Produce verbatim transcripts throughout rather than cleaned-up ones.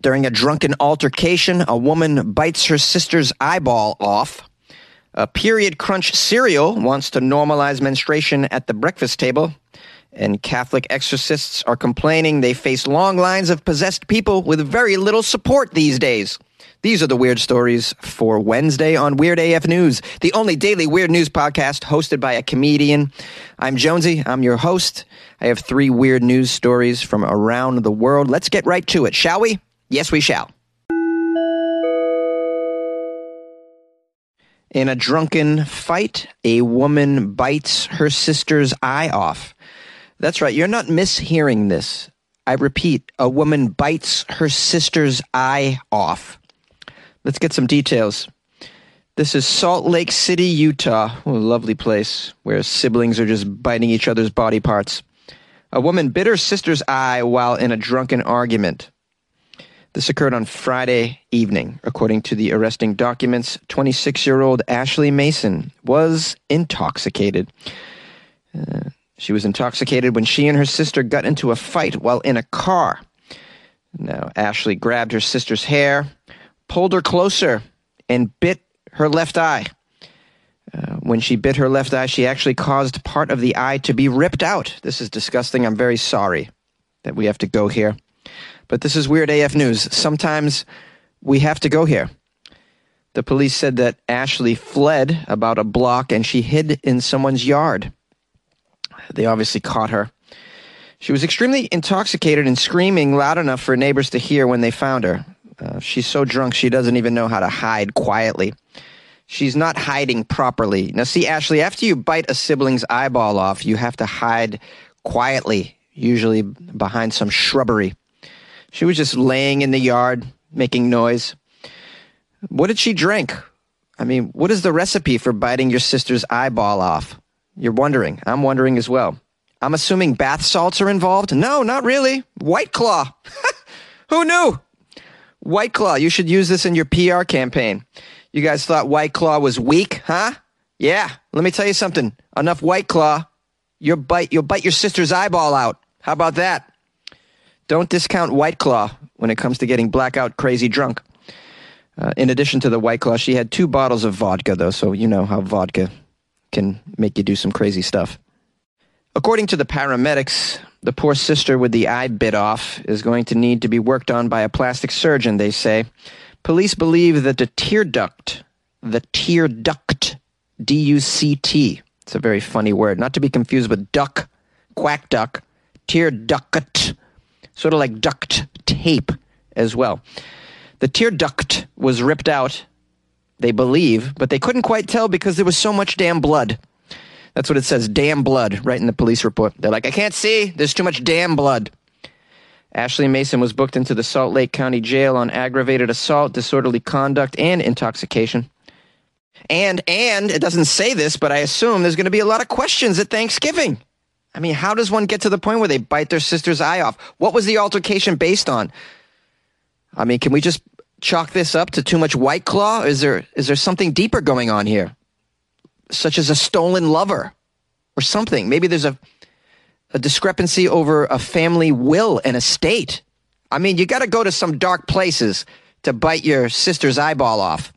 During a drunken altercation, a woman bites her sister's eyeball off. A period crunch cereal wants to normalize menstruation at the breakfast table. And Catholic exorcists are complaining they face long lines of possessed people with very little support these days. These are the weird stories for Wednesday on Weird A F News, the only daily weird news podcast hosted by a comedian. I'm Jonesy. I'm your host. I have three weird news stories from around the world. Let's get right to it, shall we? Yes, we shall. In a drunken fight, a woman bites her sister's eye off. That's right, you're not mishearing this. I repeat, a woman bites her sister's eye off. Let's get some details. This is Salt Lake City, Utah. Oh, a lovely place where siblings are just biting each other's body parts. A woman bit her sister's eye while in a drunken argument. This occurred on Friday evening. According to the arresting documents, twenty-six-year-old Ashley Mason was intoxicated. Uh, she was intoxicated when she and her sister got into a fight while in a car. Now, Ashley grabbed her sister's hair, pulled her closer, and bit her left eye. Uh, when she bit her left eye, she actually caused part of the eye to be ripped out. This is disgusting. I'm very sorry that we have to go here. But this is Weird A F News. Sometimes we have to go here. The police said that Ashley fled about a block and she hid in someone's yard. They obviously caught her. She was extremely intoxicated and screaming loud enough for neighbors to hear when they found her. Uh, she's so drunk she doesn't even know how to hide quietly. She's not hiding properly. Now see, Ashley, after you bite a sibling's eyeball off, you have to hide quietly, usually behind some shrubbery. She was just laying in the yard, making noise. What did she drink? I mean, what is the recipe for biting your sister's eyeball off? You're wondering. I'm wondering as well. I'm assuming bath salts are involved? No, not really. White Claw. Who knew? White Claw. You should use this in your P R campaign. You guys thought White Claw was weak, huh? Yeah. Let me tell you something. Enough White Claw, you'll bite, you'll bite your sister's eyeball out. How about that? Don't discount White Claw when it comes to getting blackout crazy drunk. Uh, in addition to the White Claw, she had two bottles of vodka, though, so you know how vodka can make you do some crazy stuff. According to the paramedics, the poor sister with the eye bit off is going to need to be worked on by a plastic surgeon, they say. Police believe that the tear duct, the tear duct, D U C T, it's a very funny word, not to be confused with duck, quack duck, tear duct, sort of like duct tape as well. The tear duct was ripped out, they believe, but they couldn't quite tell because there was so much damn blood. That's what it says, damn blood, right in the police report. They're like, I can't see, there's too much damn blood. Ashley Mason was booked into the Salt Lake County Jail on aggravated assault, disorderly conduct, and intoxication. And, and, it doesn't say this, but I assume there's going to be a lot of questions at Thanksgiving. I mean, how does one get to the point where they bite their sister's eye off? What was the altercation based on? I mean, can we just chalk this up to too much White Claw? Is there is there something deeper going on here? Such as a stolen lover or something. Maybe there's a, a discrepancy over a family will and estate. I mean, you got to go to some dark places to bite your sister's eyeball off.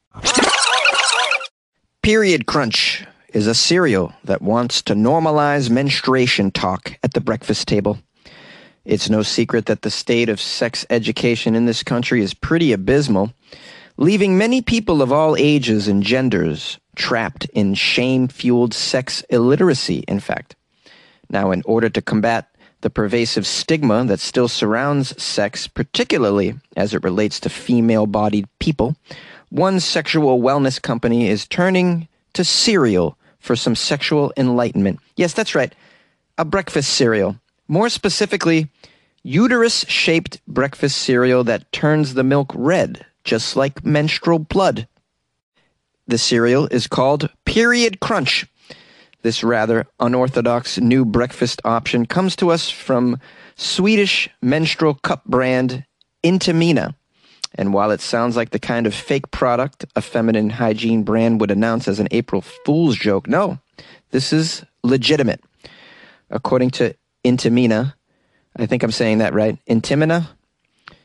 Period Crunch is a cereal that wants to normalize menstruation talk at the breakfast table. It's no secret that the state of sex education in this country is pretty abysmal, leaving many people of all ages and genders trapped in shame-fueled sex illiteracy, in fact. Now, in order to combat the pervasive stigma that still surrounds sex, particularly as it relates to female-bodied people, one sexual wellness company is turning to cereal for some sexual enlightenment. Yes, that's right, a breakfast cereal. More specifically, uterus-shaped breakfast cereal that turns the milk red, just like menstrual blood. The cereal is called Period Crunch. This rather unorthodox new breakfast option comes to us from Swedish menstrual cup brand Intimina. And while it sounds like the kind of fake product a feminine hygiene brand would announce as an April Fool's joke, no, this is legitimate. According to Intimina, I think I'm saying that right, Intimina,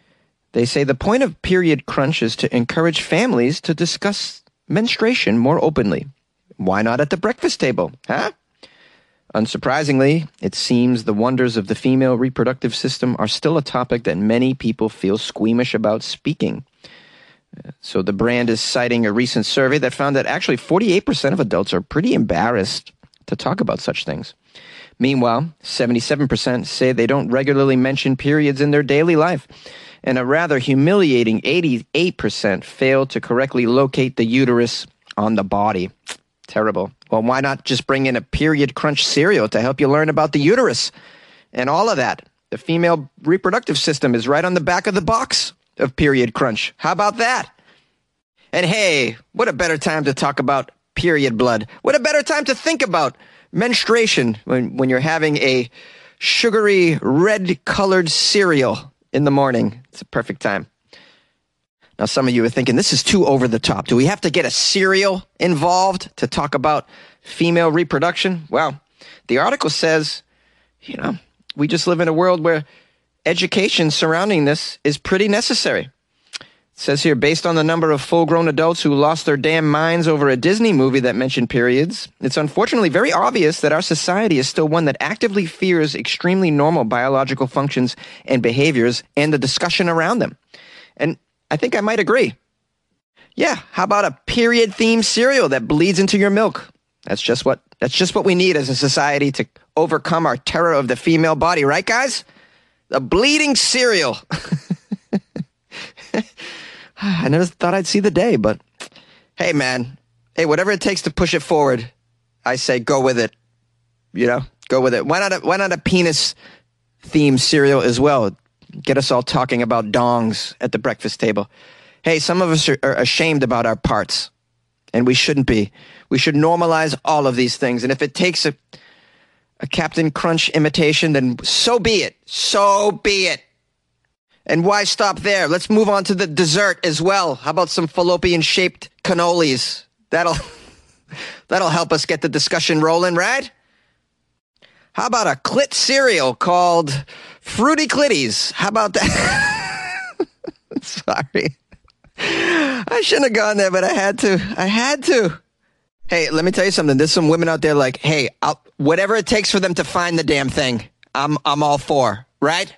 They say the point of period crunch is to encourage families to discuss menstruation more openly. Why not at the breakfast table, huh? Unsurprisingly, it seems the wonders of the female reproductive system are still a topic that many people feel squeamish about speaking. So the brand is citing a recent survey that found that actually forty-eight percent of adults are pretty embarrassed to talk about such things. Meanwhile, seventy-seven percent say they don't regularly mention periods in their daily life, and a rather humiliating eighty-eight percent fail to correctly locate the uterus on the body. Terrible. Well, why not just bring in a period crunch cereal to help you learn about the uterus and all of that? The female reproductive system is right on the back of the box of period crunch. How about that? And hey, what a better time to talk about period blood. What a better time to think about menstruation when, when you're having a sugary red-colored cereal in the morning. It's a perfect time. Now, some of you are thinking, this is too over the top. Do we have to get a cereal involved to talk about female reproduction? Well, the article says, you know, we just live in a world where education surrounding this is pretty necessary. It says here, based on the number of full-grown adults who lost their damn minds over a Disney movie that mentioned periods, it's unfortunately very obvious that our society is still one that actively fears extremely normal biological functions and behaviors and the discussion around them. And I think I might agree. Yeah, how about a period-themed cereal that bleeds into your milk? That's just what that's just what we need as a society to overcome our terror of the female body, right, guys? The bleeding cereal. I never thought I'd see the day, but hey, man. Hey, whatever it takes to push it forward, I say go with it. You know, go with it. Why not a, why not a penis-themed cereal as well? Get us all talking about dongs at the breakfast table. Hey, some of us are, are ashamed about our parts, and we shouldn't be. We should normalize all of these things, and if it takes a, a Captain Crunch imitation, then so be it. So be it. And why stop there? Let's move on to the dessert as well. How about some fallopian-shaped cannolis? That'll, that'll help us get the discussion rolling, right? How about a clit cereal called Fruity Clitties? How about that? Sorry. I shouldn't have gone there, but I had to. I had to. Hey, let me tell you something. There's some women out there like, hey, I'll, whatever it takes for them to find the damn thing, I'm I'm all for, right?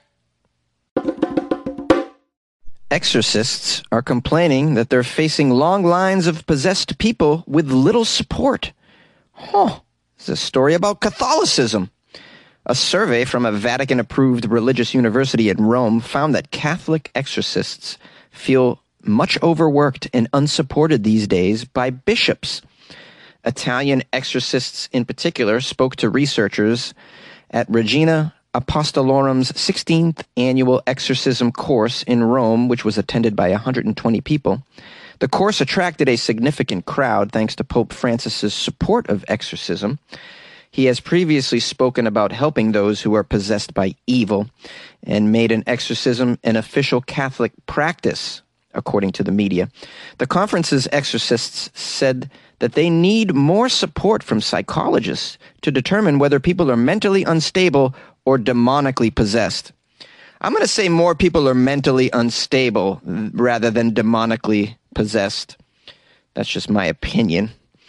Exorcists are complaining that they're facing long lines of possessed people with little support. Huh. It's a story about Catholicism. A survey from a Vatican-approved religious university in Rome found that Catholic exorcists feel much overworked and unsupported these days by bishops. Italian exorcists in particular spoke to researchers at Regina Apostolorum's sixteenth annual exorcism course in Rome, which was attended by one hundred twenty people. The course attracted a significant crowd thanks to Pope Francis's support of exorcism. He has previously spoken about helping those who are possessed by evil and made an exorcism an official Catholic practice, according to the media. The conference's exorcists said that they need more support from psychologists to determine whether people are mentally unstable or demonically possessed. I'm going to say more people are mentally unstable rather than demonically possessed. That's just my opinion.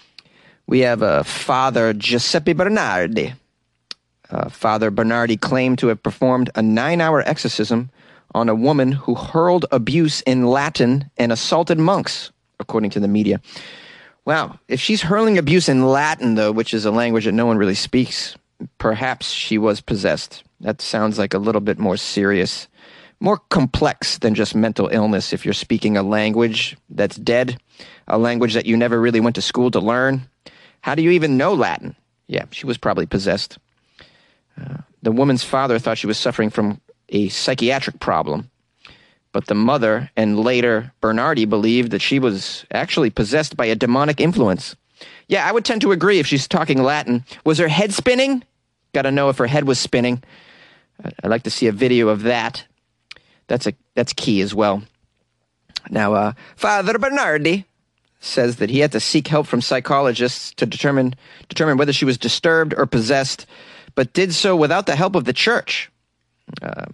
We have uh, Father Giuseppe Bernardi. Uh, Father Bernardi claimed to have performed a nine-hour exorcism on a woman who hurled abuse in Latin and assaulted monks, according to the media. Wow, if she's hurling abuse in Latin, though, which is a language that no one really speaks, perhaps she was possessed. That sounds like a little bit more serious, more complex than just mental illness if you're speaking a language that's dead, a language that you never really went to school to learn. How do you even know Latin? Yeah, she was probably possessed. Uh, the woman's father thought she was suffering from a psychiatric problem, but the mother and later Bernardi believed that she was actually possessed by a demonic influence. Yeah, I would tend to agree if she's talking Latin. Was her head spinning? Got to know if her head was spinning. I'd like to see a video of that. That's a that's key as well. Now, uh, Father Bernardi says that he had to seek help from psychologists to determine determine whether she was disturbed or possessed, but did so without the help of the church. Uh,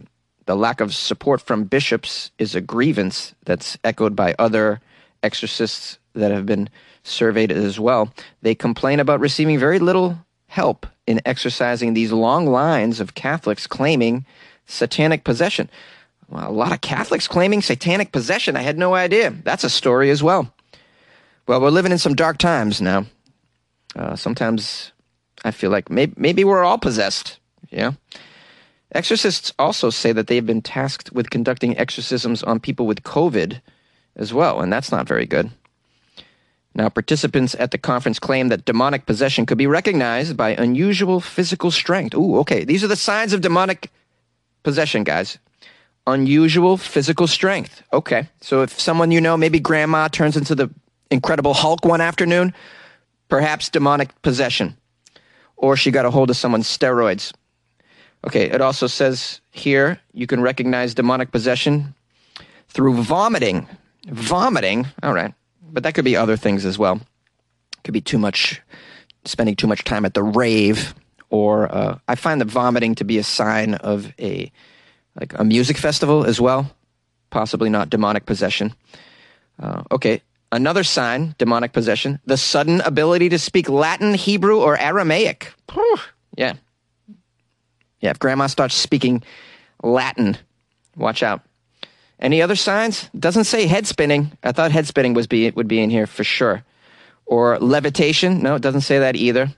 The lack of support from bishops is a grievance that's echoed by other exorcists that have been surveyed as well. They complain about receiving very little help in exorcising these long lines of Catholics claiming satanic possession. Well, a lot of Catholics claiming satanic possession. I had no idea. That's a story as well. Well, we're living in some dark times now. Uh, sometimes I feel like maybe, maybe we're all possessed. Yeah. Exorcists also say that they've been tasked with conducting exorcisms on people with COVID as well, and that's not very good. Now, participants at the conference claim that demonic possession could be recognized by unusual physical strength. Ooh, okay. These are the signs of demonic possession, guys. Unusual physical strength. Okay. So if someone you know, maybe grandma, turns into the Incredible Hulk one afternoon, perhaps demonic possession. Or she got a hold of someone's steroids. Okay, it also says here you can recognize demonic possession through vomiting. Vomiting, all right. But that could be other things as well. Could be too much, spending too much time at the rave. Or uh, I find the vomiting to be a sign of a like a music festival as well. Possibly not demonic possession. Uh, okay, another sign, demonic possession, the sudden ability to speak Latin, Hebrew, or Aramaic. Whew, yeah. Yeah, if grandma starts speaking Latin, watch out. Any other signs? Doesn't say head spinning. I thought head spinning was be, would be in here for sure. Or levitation. No, it doesn't say that either.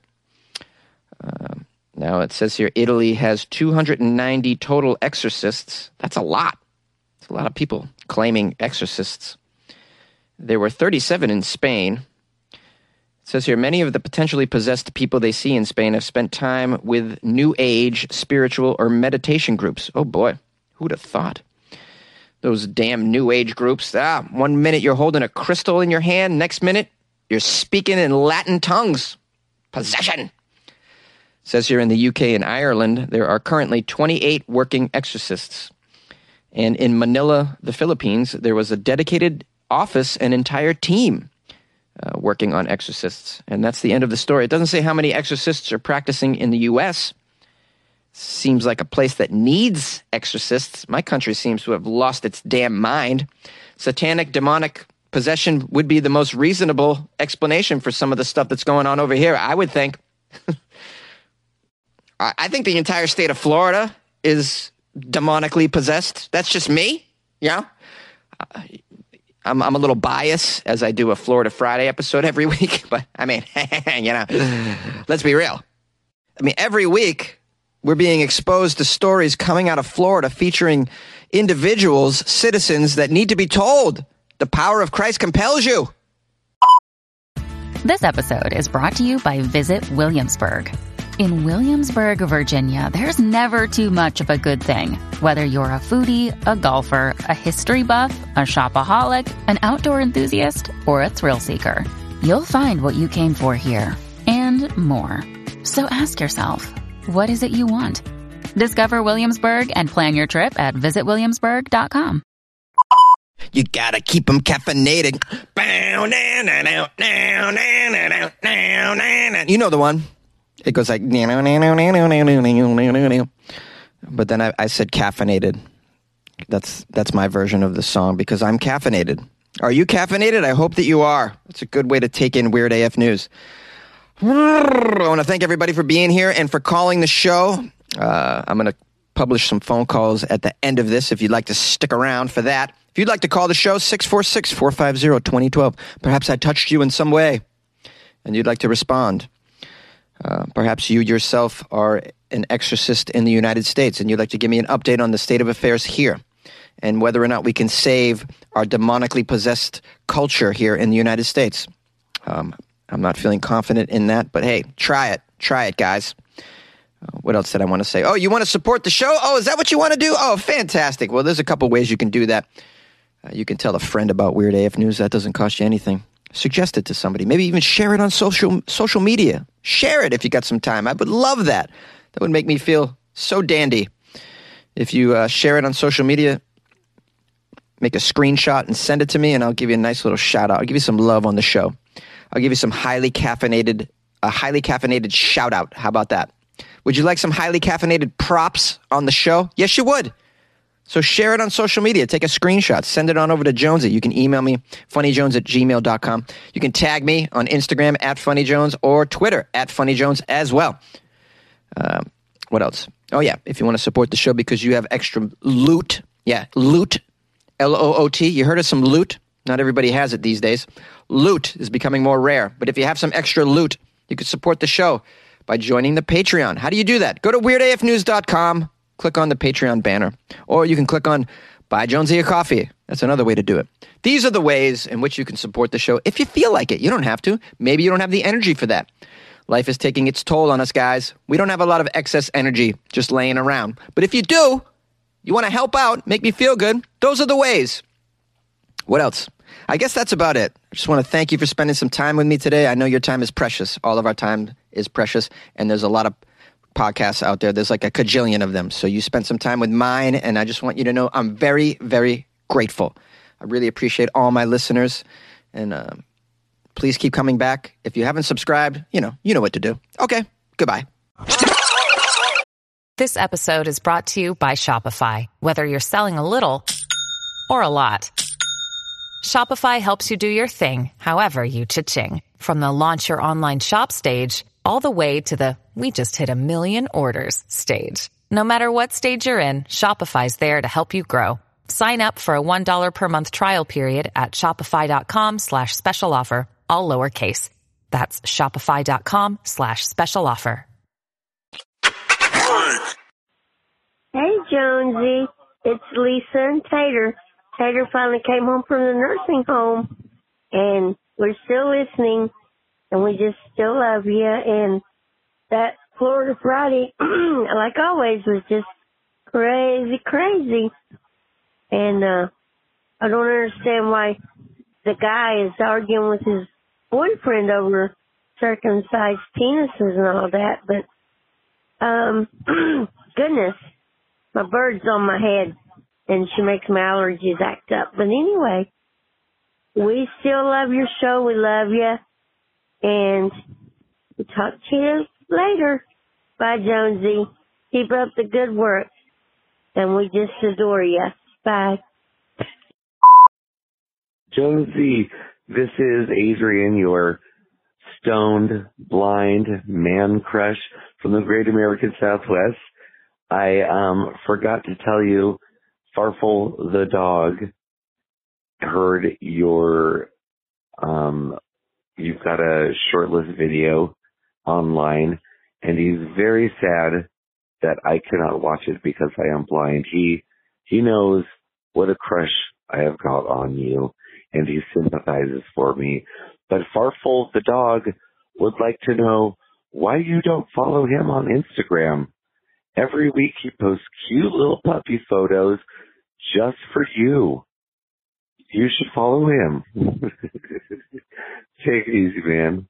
Uh, now it says here Italy has two hundred ninety total exorcists. That's a lot. It's a lot of people claiming exorcists. There were thirty-seven in Spain. It says here, many of the potentially possessed people they see in Spain have spent time with New Age, spiritual, or meditation groups. Oh boy, who'd have thought? Those damn New Age groups. Ah, one minute you're holding a crystal in your hand, next minute you're speaking in Latin tongues. Possession. It says here in the U K and Ireland, there are currently twenty-eight working exorcists. And in Manila, the Philippines, there was a dedicated office and entire team Uh, working on exorcists. And that's the end of the story. It doesn't say how many exorcists are practicing in the U S. Seems like a place that needs exorcists. My country seems to have lost its damn mind. Satanic, demonic possession would be the most reasonable explanation for some of the stuff that's going on over here, I would think. I think the entire state of Florida is demonically possessed. That's just me. Yeah. Uh, I'm, I'm a little biased as I do a Florida Friday episode every week, but I mean, you know, let's be real. I mean, every week we're being exposed to stories coming out of Florida featuring individuals, citizens that need to be told the power of Christ compels you. This episode is brought to you by Visit Williamsburg. In Williamsburg, Virginia, there's never too much of a good thing. Whether you're a foodie, a golfer, a history buff, a shopaholic, an outdoor enthusiast, or a thrill seeker, you'll find what you came for here and more. So ask yourself, what is it you want? Discover Williamsburg and plan your trip at visit williamsburg dot com. You gotta keep them caffeinated. You know the one. It goes like, but then I, I said caffeinated. That's that's my version of the song because I'm caffeinated. Are you caffeinated? I hope that you are. It's a good way to take in Weird A F News. I want to thank everybody for being here and for calling the show. Uh, I'm going to publish some phone calls at the end of this if you'd like to stick around for that. If you'd like to call the show, six four six, four five zero, two zero one two. Perhaps I touched you in some way and you'd like to respond. Uh, perhaps you yourself are an exorcist in the United States and you'd like to give me an update on the state of affairs here and whether or not we can save our demonically possessed culture here in the United States. Um, I'm not feeling confident in that, but hey, try it. Try it, guys. Uh, what else did I want to say? Oh, you want to support the show? Oh, is that what you want to do? Oh, fantastic. Well, there's a couple ways you can do that. Uh, you can tell a friend about Weird A F News. That doesn't cost you anything. Suggest it to somebody. Maybe even share it on social social media. Share it if you got some time. I would love that. That would make me feel so dandy. If you uh, share it on social media, make a screenshot and send it to me, and I'll give you a nice little shout out. I'll give you some love on the show. I'll give you some highly caffeinated, a highly caffeinated shout out. How about that? Would you like some highly caffeinated props on the show? Yes, you would. So share it on social media. Take a screenshot. Send it on over to Jonesy. You can email me, funnyjones at gmail dot com. You can tag me on Instagram at funnyjones or Twitter at funnyjones as well. Uh, what else? Oh, yeah. If you want to support the show because you have extra loot. Yeah, loot. L O O T. You heard of some loot? Not everybody has it these days. Loot is becoming more rare. But if you have some extra loot, you can support the show by joining the Patreon. How do you do that? Go to weird a f news dot com. Click on the Patreon banner. Or you can click on Buy Jonesy a Coffee. That's another way to do it. These are the ways in which you can support the show if you feel like it. You don't have to. Maybe you don't have the energy for that. Life is taking its toll on us, guys. We don't have a lot of excess energy just laying around. But if you do, you want to help out, make me feel good, those are the ways. What else? I guess that's about it. I just want to thank you for spending some time with me today. I know your time is precious. All of our time is precious, and there's a lot of podcasts out there. There's like a cajillion of them. So you spent some time with mine, and I just want you to know I'm very, very grateful. I really appreciate all my listeners, and uh, please keep coming back. If you haven't subscribed, you know, you know what to do. Okay, goodbye. This episode is brought to you by Shopify. Whether you're selling a little or a lot, Shopify helps you do your thing, however you cha-ching. From the launch your online shop stage, all the way to the we just hit a million orders stage. No matter what stage you're in, Shopify's there to help you grow. Sign up for a one dollar per month trial period at shopify.com slash special offer, all lowercase. That's shopify.com slash special offer. Hey, Jonesy. It's Lisa and Tater. Tater finally came home from the nursing home, and we're still listening, and we just still love you. And that Florida Friday, like always, was just crazy, crazy. And uh, I don't understand why the guy is arguing with his boyfriend over circumcised penises and all that. But, um, goodness, my bird's on my head, and she makes my allergies act up. But anyway, we still love your show. We love you. And we'll talk to you later. Bye, Jonesy. Keep up the good work. And we just adore you. Bye. Jonesy, this is Adrian, your stoned, blind man crush from the great American Southwest. I um forgot to tell you, Farfel the dog heard your, um, you've got a shortlist video online, and he's very sad that I cannot watch it because I am blind. He, he knows what a crush I have got on you, and he sympathizes for me. But Farfel the dog would like to know why you don't follow him on Instagram. Every week he posts cute little puppy photos just for you. You should follow him. Take it easy, man.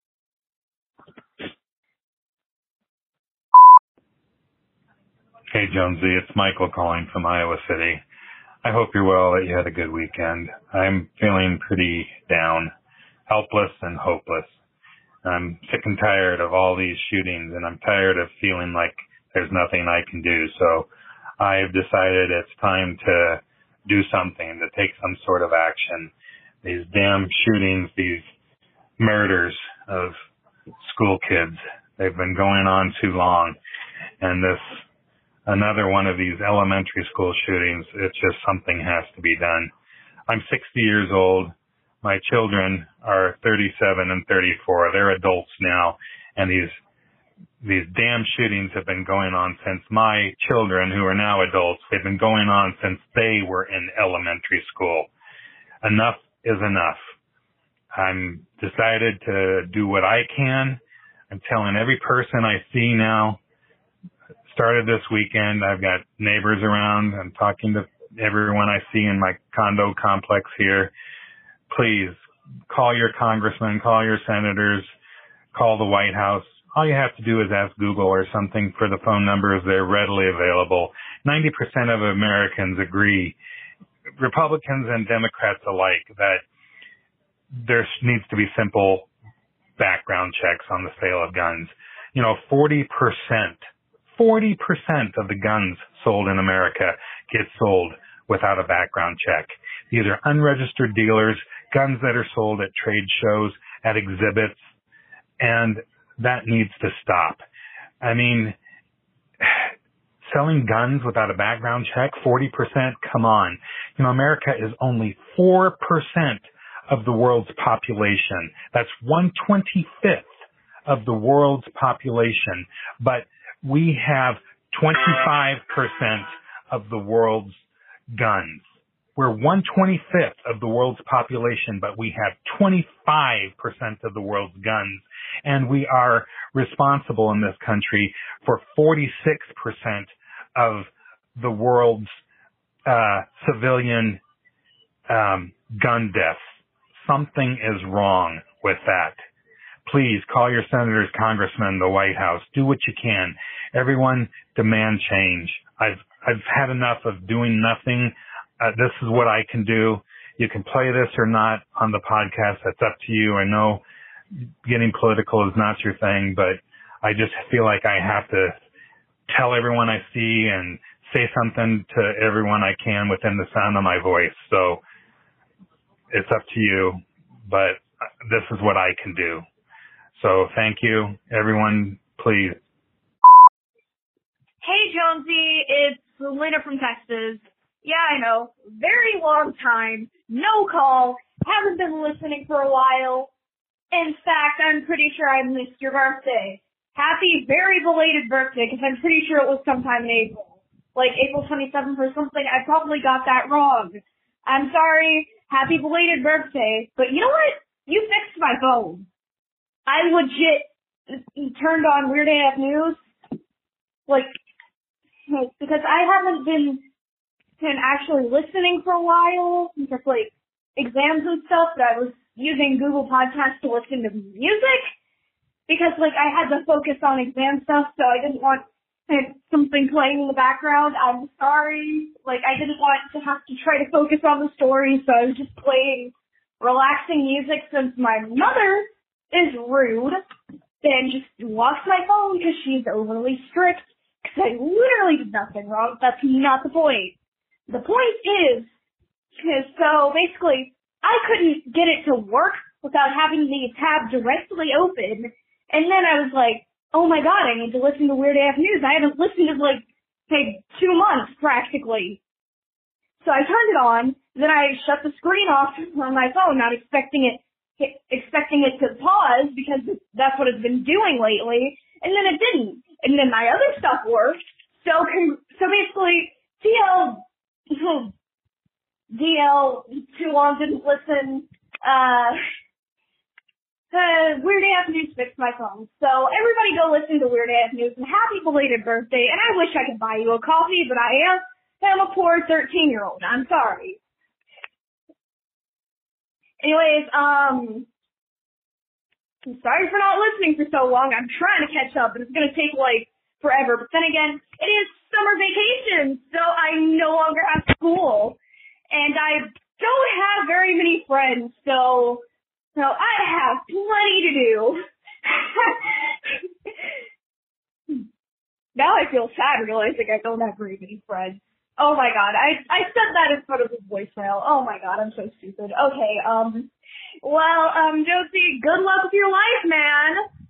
Hey, Jonesy, it's Michael calling from Iowa City. I hope you're well, that you had a good weekend. I'm feeling pretty down, helpless and hopeless. I'm sick and tired of all these shootings, and I'm tired of feeling like there's nothing I can do. So I've decided it's time to do something, to take some sort of action. These damn shootings, these murders of school kids, they've been going on too long. And this, another one of these elementary school shootings, it's just something has to be done. I'm sixty years old. My children are thirty-seven and thirty-four. They're adults now. And these These damn shootings have been going on since my children, who are now adults, they've been going on since they were in elementary school. Enough is enough. I'm decided to do what I can. I'm telling every person I see now, started this weekend, I've got neighbors around, I'm talking to everyone I see in my condo complex here. Please call your congressmen, call your senators, call the White House. All you have to do is ask Google or something for the phone numbers. They're readily available. ninety percent of Americans agree, Republicans and Democrats alike, that there needs to be simple background checks on the sale of guns. You know, forty percent, forty percent of the guns sold in America get sold without a background check. These are unregistered dealers, guns that are sold at trade shows, at exhibits, and that needs to stop. I mean, selling guns without a background check, forty percent, come on. You know, America is only four percent of the world's population. That's one twenty-fifth of the world's population, but we have twenty-five percent of the world's guns. We're one twenty-fifth of the world's population, but we have twenty-five percent of the world's guns. And we are responsible in this country for forty-six percent of the world's uh, civilian um, gun deaths. Something is wrong with that. Please call your senators, congressmen, the White House. Do what you can. Everyone demand change. I've I've had enough of doing nothing. Uh, this is what I can do. You can play this or not on the podcast. That's up to you. I know getting political is not your thing, but I just feel like I have to tell everyone I see and say something to everyone I can within the sound of my voice. So it's up to you, but this is what I can do. So thank you, everyone. Please. Hey, Jonesy, it's Lena from Texas. Yeah, I know. Very long time. No call. Haven't been listening for a while. In fact, I'm pretty sure I missed your birthday. Happy, very belated birthday, because I'm pretty sure it was sometime in April. Like April twenty-seventh or something. I probably got that wrong. I'm sorry. Happy belated birthday. But you know what? You fixed my phone. I legit turned on Weird A F News. Like, because I haven't been been actually listening for a while, just like exams and stuff, but I was using Google Podcasts to listen to music because like I had to focus on exam stuff, so I didn't want something playing in the background. I'm sorry. Like I didn't want to have to try to focus on the story, so I was just playing relaxing music since my mother is rude and just locks my phone because she's overly strict because I literally did nothing wrong. That's not the point. The point is, is so basically, I couldn't get it to work without having the tab directly open. And then I was like, oh my god, I need to listen to Weird A F News. I haven't listened in like, say, two months practically. So I turned it on, then I shut the screen off on my phone, not expecting it, expecting it to pause because that's what it's been doing lately. And then it didn't. And then my other stuff worked. So, so basically, D L D L too long didn't listen. Uh, uh, Weird A F News fixed my phone. So everybody go listen to Weird A F News and happy belated birthday. And I wish I could buy you a coffee, but I am I'm a poor thirteen year old. I'm sorry. Anyways, um, I'm sorry for not listening for so long. I'm trying to catch up, but it's gonna take like forever. But then again, it is summer vacation, so I no longer have school. And I don't have very many friends, so, so I have plenty to do. Now I feel sad realizing I don't have very many friends. Oh my god, I I said that in front of his voicemail. Oh my god, I'm so stupid. Okay, um, well, um, Josie, good luck with your life, man.